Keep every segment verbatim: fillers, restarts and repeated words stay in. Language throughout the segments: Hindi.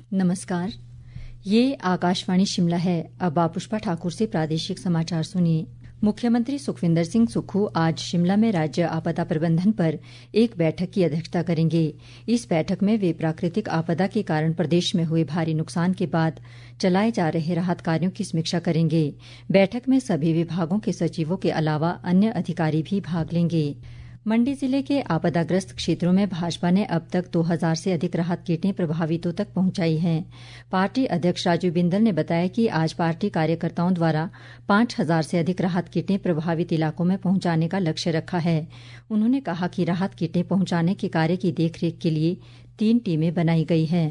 नमस्कार, ये आकाशवाणी शिमला है। अब आप पुष्पा ठाकुर से प्रादेशिक समाचार सुनिए। मुख्यमंत्री सुखविंदर सिंह सुक्खू आज शिमला में राज्य आपदा प्रबंधन पर एक बैठक की अध्यक्षता करेंगे। इस बैठक में वे प्राकृतिक आपदा के कारण प्रदेश में हुए भारी नुकसान के बाद चलाए जा रहे राहत कार्यों की समीक्षा करेंगे। बैठक में सभी विभागों के सचिवों के अलावा अन्य अधिकारी भी भाग लेंगे। मंडी जिले के आपदाग्रस्त क्षेत्रों में भाजपा ने अब तक दो हज़ार से अधिक राहत किटें प्रभावितों तक पहुंचाई हैं। पार्टी अध्यक्ष राजीव बिंदल ने बताया कि आज पार्टी कार्यकर्ताओं द्वारा पांच हज़ार से अधिक राहत किटें प्रभावित इलाकों में पहुंचाने का लक्ष्य रखा है। उन्होंने कहा कि राहत किटें पहुंचाने के कार्य की देखरेख के लिए तीन टीमें बनाई गई हैं।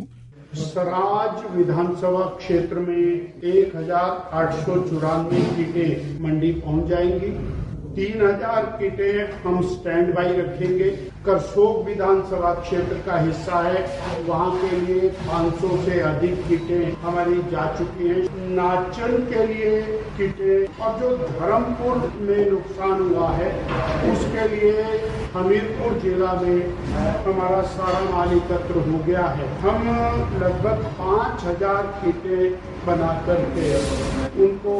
सराज विधानसभा क्षेत्र में एक हजार आठ सौ चौरानवे किटें मंडी पहुंच जाएंगी। तीन हजार किटें हम स्टैंड बाई रखेंगे। करसोग विधानसभा क्षेत्र का हिस्सा है, वहां के लिए पाँच सौ से अधिक किटें हमारी जा चुकी हैं। नाचन के लिए किटें और जो धर्मपुर में नुकसान हुआ है उसके लिए हमीरपुर जिला में हमारा सारा माल एकत्र हो गया है। हम लगभग पाँच हजार किटें बना करके उनको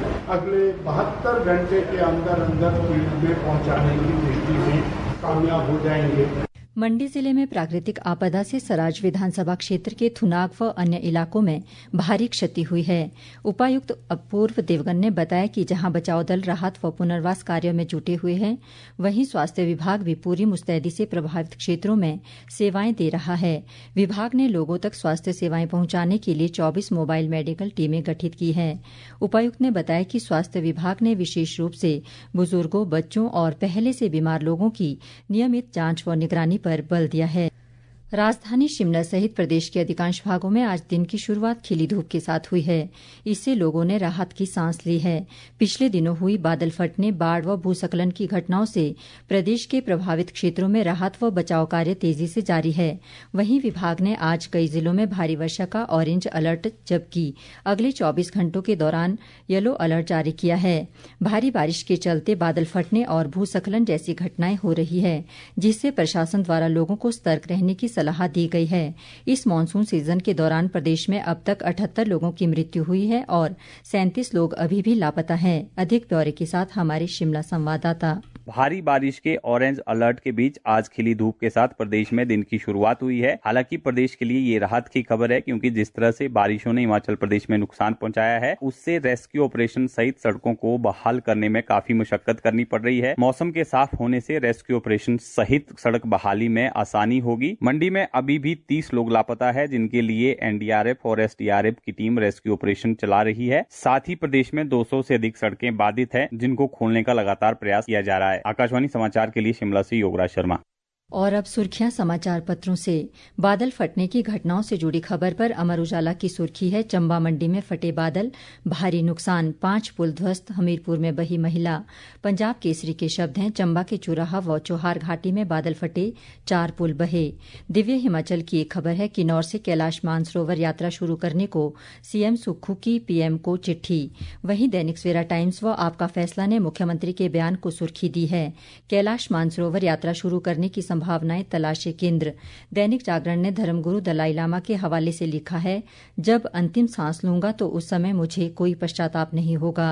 अगले बहत्तर घंटे के अंदर अंदर फील्ड में पहुंचाने की दृष्टि में कामयाब हो जाएंगे। मंडी जिले में प्राकृतिक आपदा से सराज विधानसभा क्षेत्र के थुनाग व अन्य इलाकों में भारी क्षति हुई है। उपायुक्त अपूर्व देवगन ने बताया कि जहां बचाव दल राहत व पुनर्वास कार्यों में जुटे हुए हैं, वहीं स्वास्थ्य विभाग भी पूरी मुस्तैदी से प्रभावित क्षेत्रों में सेवाएं दे रहा है। विभाग ने लोगों तक स्वास्थ्य सेवाएं पहुंचाने के लिए चौबीस मोबाइल मेडिकल टीमें गठित की हैं। उपायुक्त ने बताया कि स्वास्थ्य विभाग ने विशेष रूप से बुजुर्गों, बच्चों और पहले से बीमार लोगों की नियमित जांच व निगरानी पर बल दिया है। राजधानी शिमला सहित प्रदेश के अधिकांश भागों में आज दिन की शुरुआत खिली धूप के साथ हुई है। इससे लोगों ने राहत की सांस ली है। पिछले दिनों हुई बादल फटने, बाढ़ व भूस्खलन की घटनाओं से प्रदेश के प्रभावित क्षेत्रों में राहत व बचाव कार्य तेजी से जारी है। वहीं विभाग ने आज कई जिलों में भारी वर्षा का ऑरेंज अलर्ट, जबकि अगले चौबीस घंटों के दौरान येलो अलर्ट जारी किया है। भारी बारिश के चलते बादल फटने और भूस्खलन जैसी घटनाएं हो रही है, जिससे प्रशासन द्वारा लोगों को सतर्क रहने की सलाह दी गई है। इस मानसून सीजन के दौरान प्रदेश में अब तक अठहत्तर लोगों की मृत्यु हुई है और सैंतीस लोग अभी भी लापता हैं। अधिक ब्यौरे के साथ हमारे शिमला संवाददाता। भारी बारिश के ऑरेंज अलर्ट के बीच आज खिली धूप के साथ प्रदेश में दिन की शुरुआत हुई है। हालांकि प्रदेश के लिए ये राहत की खबर है, क्योंकि जिस तरह से बारिशों ने हिमाचल प्रदेश में नुकसान पहुंचाया है, उससे रेस्क्यू ऑपरेशन सहित सड़कों को बहाल करने में काफी मशक्कत करनी पड़ रही है। मौसम के साफ होने से रेस्क्यू ऑपरेशन सहित सड़क बहाली में आसानी होगी। मंडी में अभी भी तीस लोग लापता है, जिनके लिए एनडीआरएफ और एसडीआरएफ की टीम रेस्क्यू ऑपरेशन चला रही है। साथ ही प्रदेश में दो सौ से अधिक सड़कें बाधित है, जिनको खोलने का लगातार प्रयास किया जा रहा है। आकाशवाणी समाचार के लिए शिमला से योगराज शर्मा। और अब सुर्खियां समाचार पत्रों से। बादल फटने की घटनाओं से जुड़ी खबर पर अमर उजाला की सुर्खी है, चंबा मंडी में फटे बादल, भारी नुकसान, पांच पुल ध्वस्त, हमीरपुर में बही महिला। पंजाब केसरी के शब्द हैं, चंबा के चुराहा व चौहार घाटी में बादल फटे, चार पुल बहे। दिव्य हिमाचल की एक खबर है, किन्नौर से कैलाश मानसरोवर यात्रा शुरू करने को सीएम सुक्खू की पीएम को चिट्ठी। वहीं दैनिक सवेरा टाइम्स व आपका फैसला ने मुख्यमंत्री के बयान को सुर्खी दी है, कैलाश मानसरोवर यात्रा शुरू करने की भावनाएं तलाशे केंद्र। दैनिक जागरण ने धर्मगुरु दलाई लामा के हवाले से लिखा है, जब अंतिम सांस लूंगा तो उस समय मुझे कोई पश्चाताप नहीं होगा।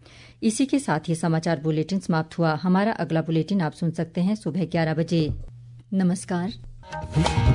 इसी के साथ ही समाचार बुलेटिन समाप्त हुआ। हमारा अगला बुलेटिन आप सुन सकते हैं सुबह ग्यारह बजे। नमस्कार।